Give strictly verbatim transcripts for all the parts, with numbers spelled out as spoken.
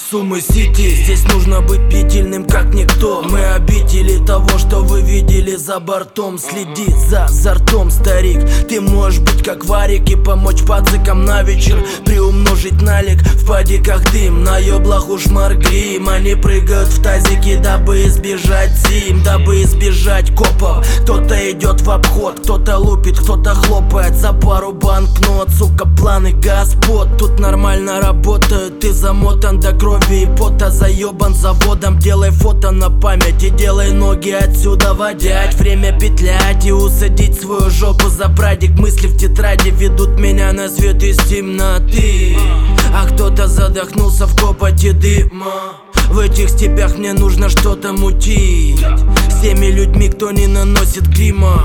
Сумы Сити. Здесь нужно быть бдительным как никто. Мы обители того, что вы видели за бортом. Следи за зартом, старик. Ты можешь быть как варик и помочь пацикам на вечер. Приумножить налик в падиках дым. На ёблах уж маргрим. Они прыгают в тазики, дабы избежать зим, дабы избежать копов. Кто-то идет в обход, кто-то лупит, кто-то хлопает за пару банкнот. Сука, планы господ тут нормально работают. Ты замотан до крови и пота, заебан заводом. Делай фото на память и делай ноги отсюда водять. Время петлять и усадить свою жопу за прадик. Мысли в тетради ведут меня на свет из темноты. А кто-то задохнулся в копоти дыма. В этих степях мне нужно что-то мутить. С теми людьми, кто не наносит грима.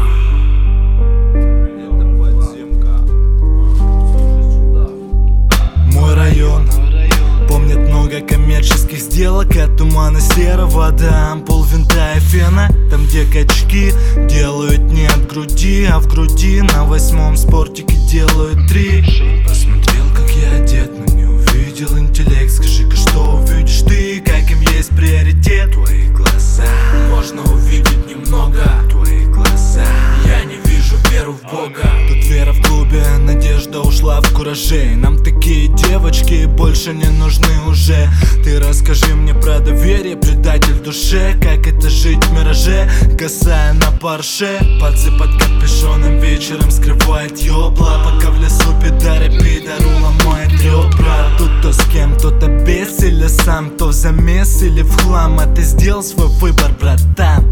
Мой район помнит много коммерческих сделок. От тумана серого до ампул винта и фена. Там, где качки делают не от груди, а в груди на восьмом спортике делают три. Посмотрел, как я одет, но не увидел интеллект. Скажи-ка, что увидишь ты, как им есть приоритет? Твои глаза можно увидеть немного. Твои глаза. Я не вижу веру в Бога. Тут вера в клубе, надежда ушла в куражей. Нам такие девочки больше не нужны уже. Ты расскажи мне про доверие, предатель в душе. Как это жить в мираже, косая на парше. Пацы под капюшоном вечером скрывает ёбла. Пока в лесу пидары пидору ломает ребра. Тут то с кем, кто-то без или сам, то в замес или в хлам. А ты сделал свой выбор, братан.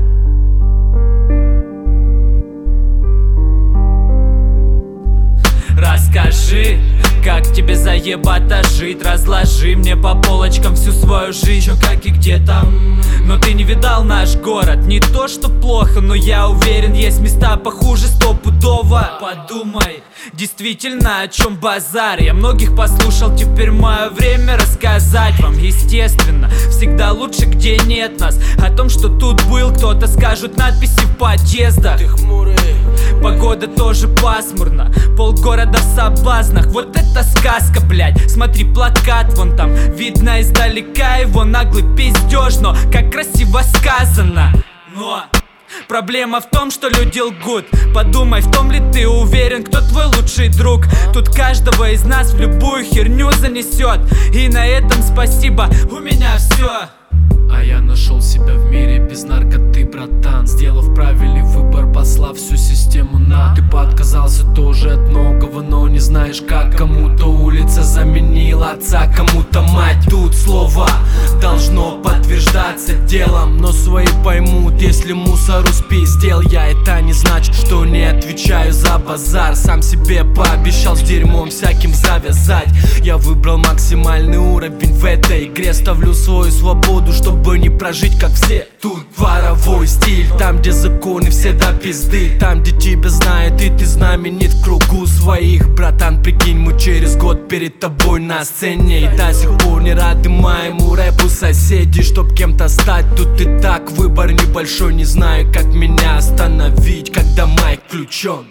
Расскажи, как тебе заебато жить. Разложи мне по полочкам всю свою жизнь, чё, как и где там. Но ты не видал наш город. Не то что плохо, но я уверен, есть места похуже стопудово. Подумай, действительно, о чем базар. Я многих послушал, теперь мое время рассказать вам. Естественно, всегда лучше, где нет нас. О том, что тут был, кто-то скажут надписи в подъездах. Ты хмурый. Погода тоже пасмурна, полгорода в соблазнах. Вот это сказка, блядь. Смотри, плакат вон там, видно издалека его наглый пиздеж. Но как красиво сказано. Но проблема в том, что люди лгут. Подумай, в том ли ты уверен, кто твой лучший друг. Тут каждого из нас в любую херню занесет. И на этом спасибо, у меня все. А я нашел себя в мире без наркоты, братан. Сделав правильный выбор, послав всю систему на. Ты поотказался тоже от многого, но не знаешь как. Кому-то улица заменила отца, кому-то мать. Тут слово должно подтверждаться делом, но свои поймут, если мусор успиздел я. Это не значит, что не отвечаю за базар. Сам себе пообещал с дерьмом всяким завязать. Я выбрал максимальный уровень в этой игре. Ставлю свою свободу, чтобы не прожить как все. Тут дворовой стиль, там где законы все до пизды. Там где тебя знают и ты знаменит в кругу своих. Братан, прикинь, мы через год перед тобой на сцене. И до сих пор не рады моему рэпу соседи. Чтоб кем-то стать, тут и так выбор небольшой. Не знаю, как меня остановить, когда майк включен.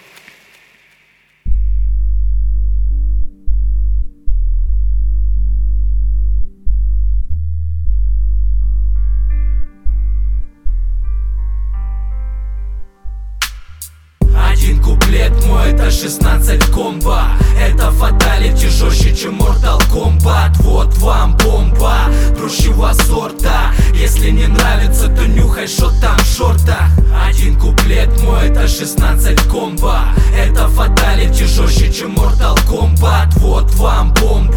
Один куплет мой, это шестнадцать комбо. Это фаталити жестче, чем Mortal Kombat. Вот вам бомба прущего сорта. Если не нравится, то нюхай, что там в шортах. Один куплет мой, это шестнадцать комбо. Это фаталити жестче, чем Mortal Kombat. Вот вам бомба.